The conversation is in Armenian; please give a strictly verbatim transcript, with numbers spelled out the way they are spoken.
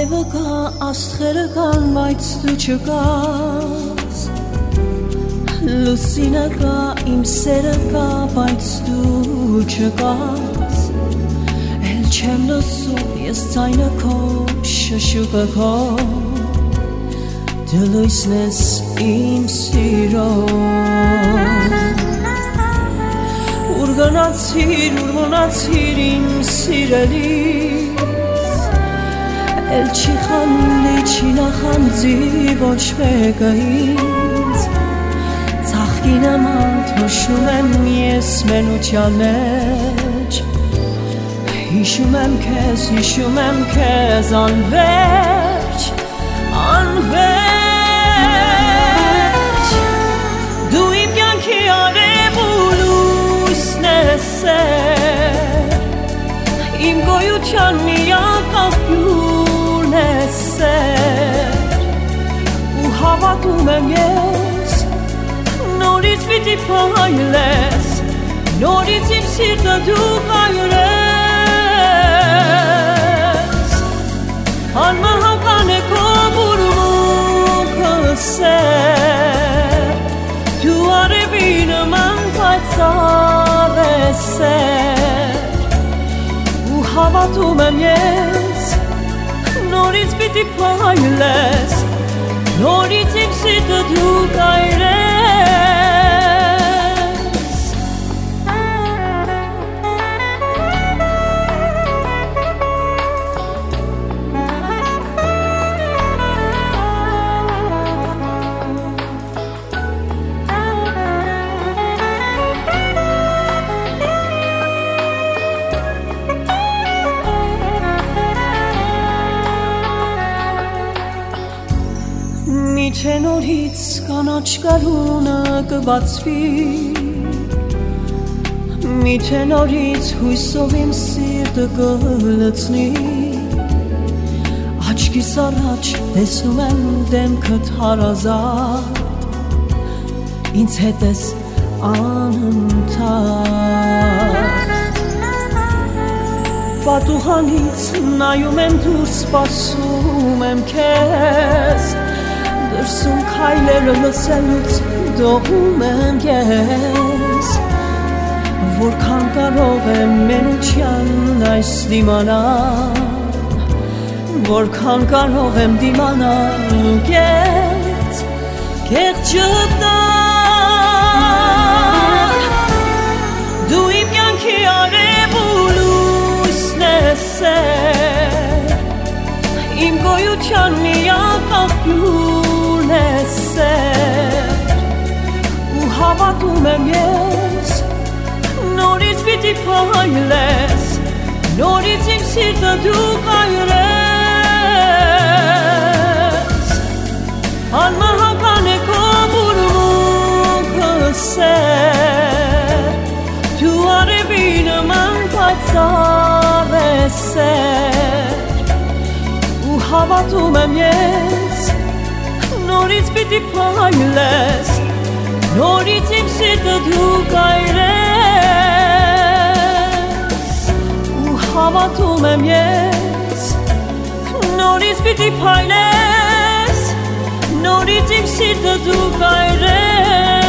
Արևը կա, աստղերը կան, բայց դու չկաս Լուսինը կա, իմ սերը կա, բայց դու չկաս Էլ չեմ լսում, ես ձայնը քո, շշուկը քո Դու լույսն ես իմ սիրո Ուր գնացիր, ուր մնացիր իմ սիրելիս Էլ չի խանդի, չի նախանձի ոչ մեկը ինձ Ծաղկի նման թոշում եմ ես մենության մեջ Հիշում եմ քեզ, հիշում եմ քեզ անվերջ, անվերջ Դու իմ կյանքի արև ու լույսն ես Իմ գոյության միակ աղբյուրն ես Ու հավատում եմ ես Նորից պիտի փայլես Նորից իմ սիրտը դու կայրես Անմահական է քո բուրմունքը սեր Դու արևի նման պայծառ ես Հավատում եմ ես Նորից պիտի փայլես Նորից իմ սիրտը դու կայրես Միթե նորից կանաչ գարունը կբացվի Միթե նորից հույսով իմ սիրտը կլցնի Աչքիս առաջ տեսնում եմ դեմքդ հարազատ Ինձ հետ ես անընդհատ Պատուհանից նայում եմ դուրս սպասում եմ քեզ Դրսում քայլերը լսելուց դողում եմ ես Որքան կարող եմ մենության այս դիմանալ Որքան կարող եմ դիմանալ ու կեղծ, կեղծ չգտալ Դու իմ կյանքի արև ու լույսն ես Իմ գոյության միակ աղբյուրն ես Ու հավատում եմ ես Նորից պիտի փայլես Նորից իմ սիրտը դու կայրես Անմահական է քո բուրմունքը սեր Դու արևի նման պայծառ ես Ու հավատում եմ ես Նորից պիտի փայլես Նորից իմ սիրտը դու կայրես Ու հավատում եմ ես Նորից պիտի փայլես Նորից իմ սիրտը դու կայրես